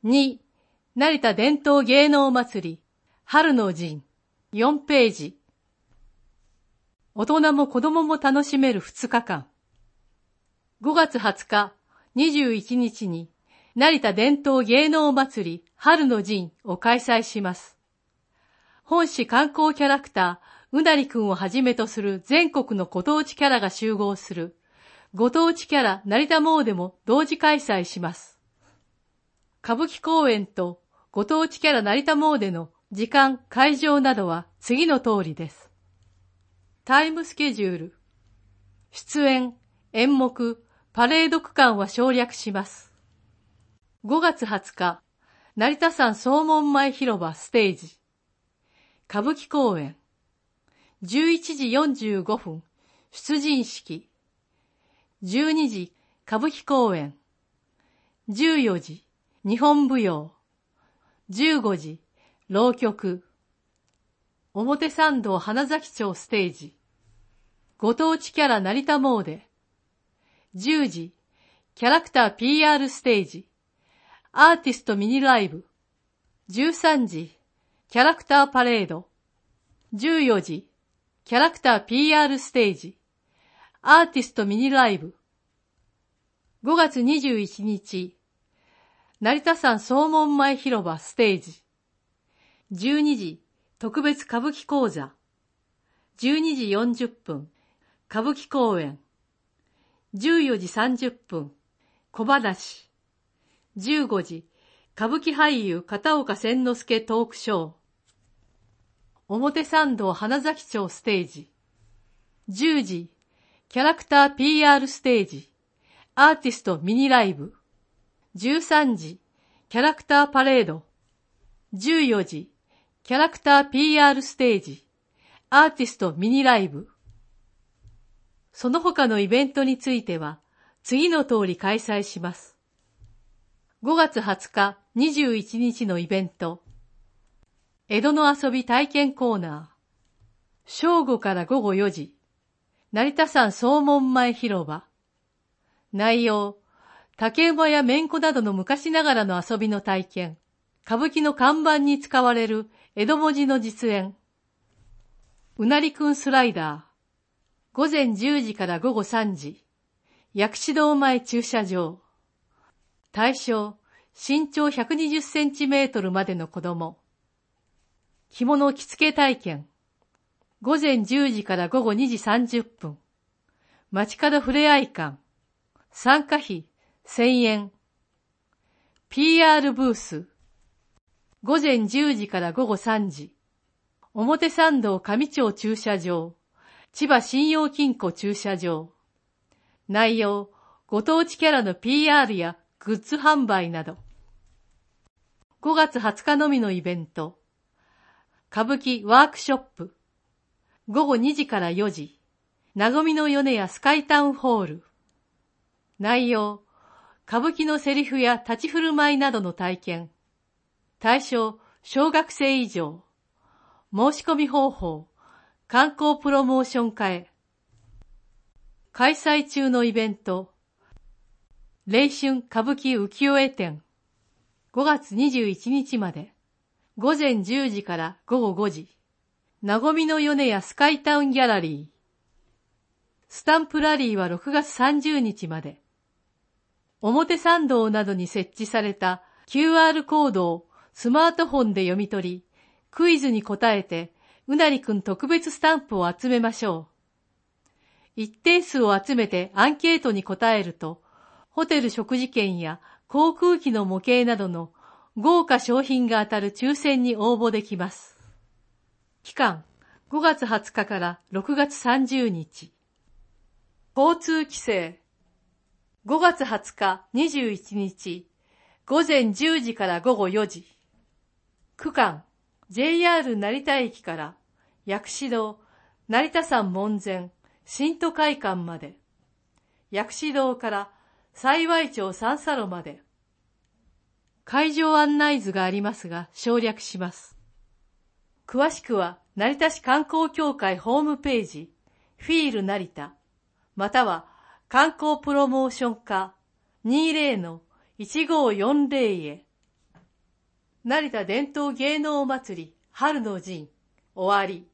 2、成田伝統芸能祭り、春の陣、4ページ。大人も子供も楽しめる2日間。5月20日、21日に、成田伝統芸能祭り、春の陣を開催します。本市観光キャラクター、うなりくんをはじめとする全国のご当地キャラが集合する、ご当地キャラ成田詣も同時開催します。歌舞伎公演とご当地キャラ成田詣の時間、会場などは次の通りです。タイムスケジュール。出演、演目、パレード区間は省略します。5月20日、成田山総門前広場ステージ。歌舞伎公演。11時45分、出陣式。12時、歌舞伎公演。14時、日本舞踊。15時、浪曲。表参道花崎町ステージ。ご当地キャラ成田詣。10時、キャラクター PR ステージ。アーティストミニライブ。13時、キャラクターパレード。14時、キャラクター PR ステージ。アーティストミニライブ。5月21日、成田山総門前広場ステージ。12時、特別歌舞伎講座。12時40分、歌舞伎公演。14時30分、小話。15時、歌舞伎俳優片岡千之助トークショー。表参道花崎町ステージ。10時、キャラクター PR ステージ。アーティストミニライブ。13時、キャラクターパレード。14時、キャラクター PR ステージ。アーティストミニライブ。その他のイベントについては、次の通り開催します。5月20日、21日のイベント。江戸の遊び体験コーナー。正午から午後4時。成田山総門前広場。内容。竹馬やめんこなどの昔ながらの遊びの体験。歌舞伎の看板に使われる江戸文字の実演。うなりくんスライダー。午前10時から午後3時。薬師堂前駐車場。対象、身長120センチメートルまでの子供。着物着付け体験。午前10時から午後2時30分。街角ふれあい館。参加費1000円。PR ブース。午前10時から午後3時。表参道上町駐車場。千葉信用金庫駐車場。内容、ご当地キャラの PR やグッズ販売など。5月20日のみのイベント。歌舞伎ワークショップ。午後2時から4時。なごみの米屋スカイタウンホール。内容、歌舞伎のセリフや立ち振る舞いなどの体験。対象、小学生以上。申し込み方法、観光プロモーション課へ。開催中のイベント。麗春歌舞伎浮世絵展。5月21日まで。午前10時から午後5時。なごみの米屋スカイタウンギャラリー。スタンプラリーは6月30日まで。表参道などに設置された QR コードをスマートフォンで読み取り、クイズに答えて、うなりくん特別スタンプを集めましょう。一定数を集めてアンケートに答えると、ホテル食事券や航空機の模型などの豪華商品が当たる抽選に応募できます。期間、5月20日から6月30日。交通規制。5月20日21日、午前10時から午後4時。区間、JR 成田駅から薬師堂、成田山門前、新都会館まで。薬師堂から幸町三叉路まで。会場案内図がありますが省略します。詳しくは成田市観光協会ホームページ、フィール成田、または観光プロモーション課 20-1540 へ。 成田伝統芸能祭り春の陣終わり。